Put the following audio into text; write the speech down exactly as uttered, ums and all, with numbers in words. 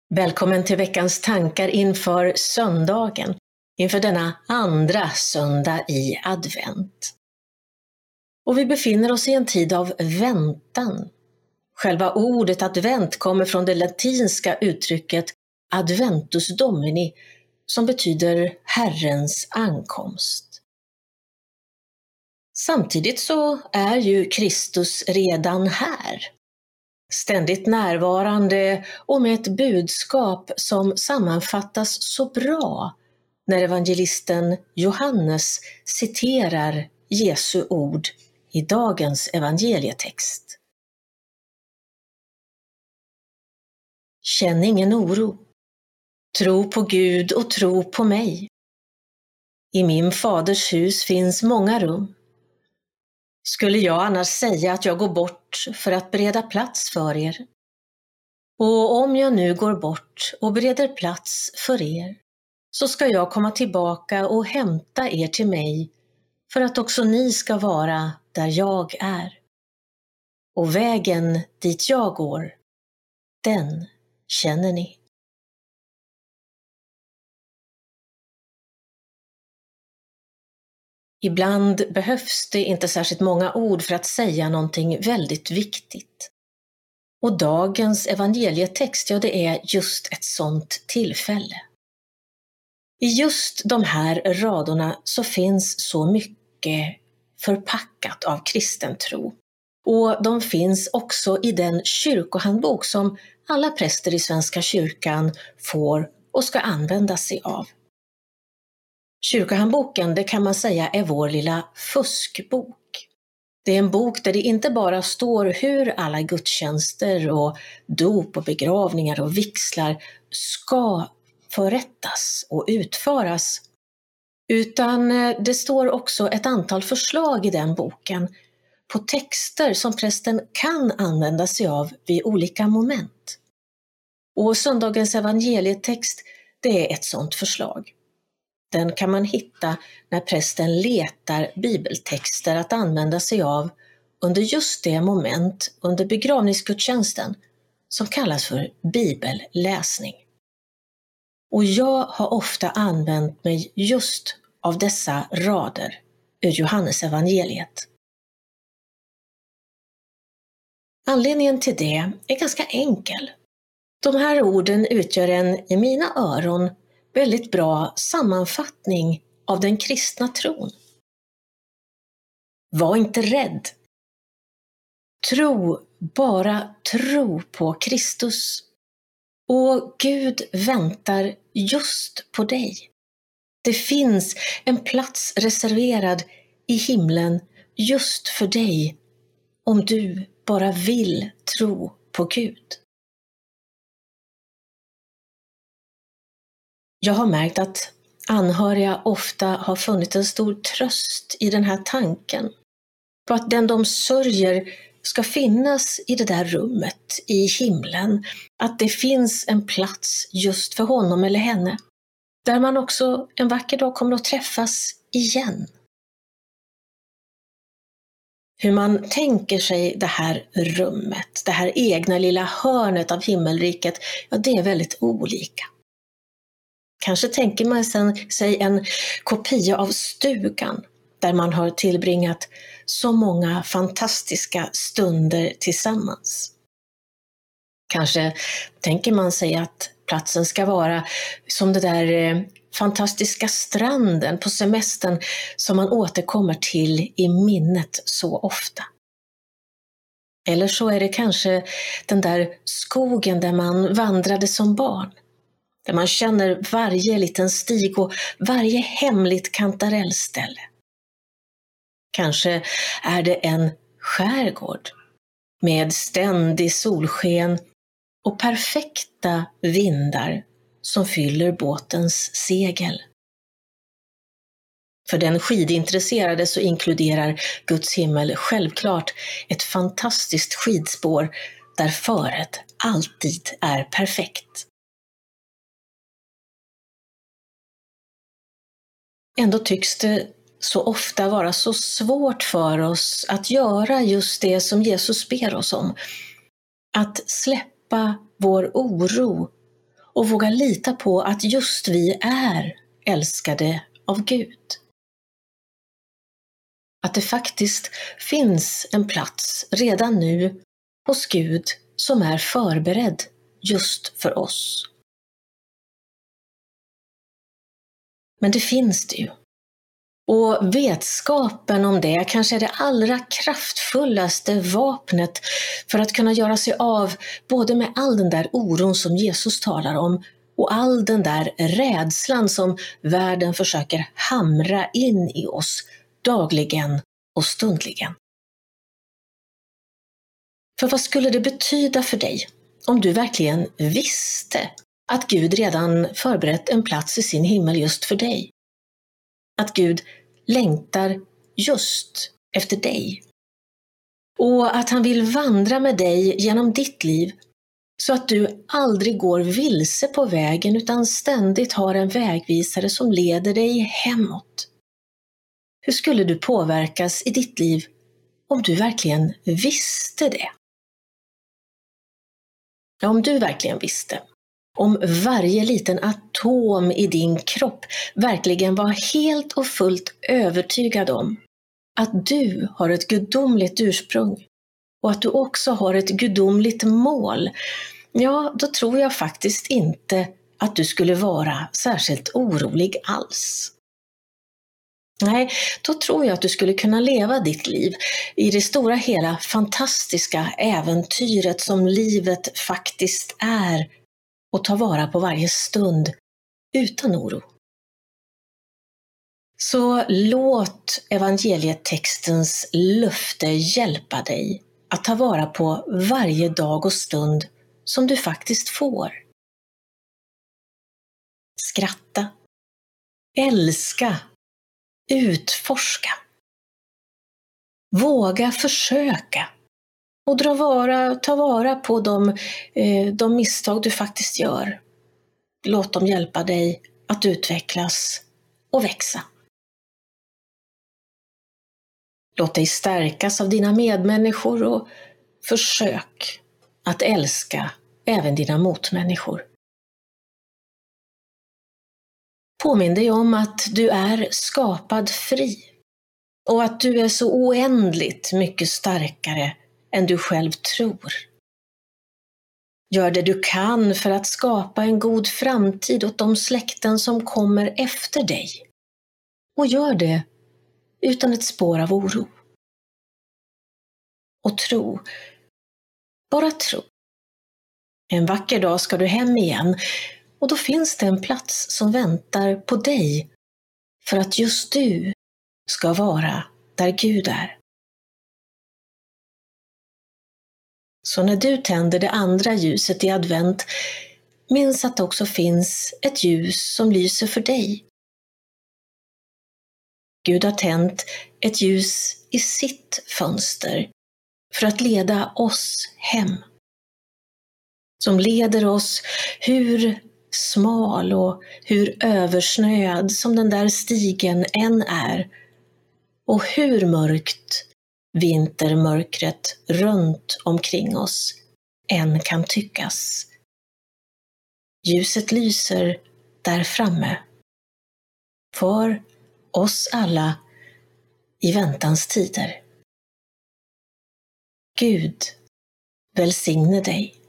Välkommen till veckans tankar inför söndagen, inför denna andra söndag i advent. Och vi befinner oss i en tid av väntan. Själva ordet advent kommer från det latinska uttrycket adventus domini, som betyder Herrens ankomst. Samtidigt så är ju Kristus redan här. Ständigt närvarande och med ett budskap som sammanfattas så bra när evangelisten Johannes citerar Jesu ord i dagens evangelietext. Känn ingen oro. Tro på Gud och tro på mig. I min faders hus finns många rum. Skulle jag annars säga att jag går bort för att bereda plats för er? Och om jag nu går bort och bereder plats för er, så ska jag komma tillbaka och hämta er till mig, för att också ni ska vara där jag är. Och vägen dit jag går, den känner ni. Ibland behövs det inte särskilt många ord för att säga någonting väldigt viktigt. Och dagens evangelietext, ja, det är just ett sådant tillfälle. I just de här raderna så finns så mycket förpackat av kristen tro. Och de finns också i den kyrkohandbok som alla präster i Svenska kyrkan får och ska använda sig av. Kyrkohandboken, det kan man säga, är vår lilla fuskbok. Det är en bok där det inte bara står hur alla gudstjänster och dop och begravningar och vigslar ska förrättas och utföras, utan det står också ett antal förslag i den boken på texter som prästen kan använda sig av vid olika moment. Och söndagens evangelietext, det är ett sådant förslag. Den kan man hitta när prästen letar bibeltexter att använda sig av under just det moment under begravningsgudstjänsten som kallas för bibelläsning. Och jag har ofta använt mig just av dessa rader ur Johannes evangeliet. Anledningen till det är ganska enkel. De här orden utgör en, i mina öron, väldigt bra sammanfattning av den kristna tron. Var inte rädd. Tro, bara tro på Kristus. Och Gud väntar just på dig. Det finns en plats reserverad i himlen just för dig om du bara vill tro på Gud. Jag har märkt att anhöriga ofta har funnit en stor tröst i den här tanken på att den de sörjer ska finnas i det där rummet i himlen, att det finns en plats just för honom eller henne, där man också en vacker dag kommer att träffas igen. Hur man tänker sig det här rummet, det här egna lilla hörnet av himmelriket, ja, det är väldigt olika. Kanske tänker man sig en kopia av stugan där man har tillbringat så många fantastiska stunder tillsammans. Kanske tänker man sig att platsen ska vara som det där fantastiska stranden på semestern som man återkommer till i minnet så ofta. Eller så är det kanske den där skogen där man vandrade som barn. Där man känner varje liten stig och varje hemligt kantarellställe. Kanske är det en skärgård med ständig solsken och perfekta vindar som fyller båtens segel. För den skidintresserade så inkluderar Guds himmel självklart ett fantastiskt skidspår där föret alltid är perfekt. Ändå tycks det så ofta vara så svårt för oss att göra just det som Jesus ber oss om. Att släppa vår oro och våga lita på att just vi är älskade av Gud. Att det faktiskt finns en plats redan nu hos Gud som är förberedd just för oss. Men det finns det ju. Och vetskapen om det kanske är det allra kraftfullaste vapnet för att kunna göra sig av både med all den där oron som Jesus talar om och all den där rädslan som världen försöker hamra in i oss dagligen och stundligen. För vad skulle det betyda för dig om du verkligen visste att Gud redan förberett en plats i sin himmel just för dig? Att Gud längtar just efter dig. Och att han vill vandra med dig genom ditt liv så att du aldrig går vilse på vägen utan ständigt har en vägvisare som leder dig hemåt. Hur skulle du påverkas i ditt liv om du verkligen visste det? Ja, om du verkligen visste. Om varje liten atom i din kropp verkligen var helt och fullt övertygad om att du har ett gudomligt ursprung och att du också har ett gudomligt mål, ja, då tror jag faktiskt inte att du skulle vara särskilt orolig alls. Nej, då tror jag att du skulle kunna leva ditt liv i det stora hela fantastiska äventyret som livet faktiskt är och ta vara på varje stund utan oro. Så låt evangelietextens löfte hjälpa dig att ta vara på varje dag och stund som du faktiskt får. Skratta, älska, utforska. Våga försöka och dra vara, ta vara på de, eh, de misstag du faktiskt gör. Låt dem hjälpa dig att utvecklas och växa. Låt dig stärkas av dina medmänniskor och försök att älska även dina motmänniskor. Påminn dig om att du är skapad fri och att du är så oändligt mycket starkare än du själv tror. Gör det du kan för att skapa en god framtid åt de släkten som kommer efter dig. Och gör det utan ett spår av oro. Och tro, bara tro. En vacker dag ska du hem igen och då finns det en plats som väntar på dig för att just du ska vara där Gud är. Så när du tänder det andra ljuset i advent, minns att det också finns ett ljus som lyser för dig. Gud har tänt ett ljus i sitt fönster för att leda oss hem. Som leder oss hur smal och hur översnöad som den där stigen än är och hur mörkt vintermörkret runt omkring oss än kan tyckas. Ljuset lyser där framme för oss alla i väntans tider. Gud välsigne dig.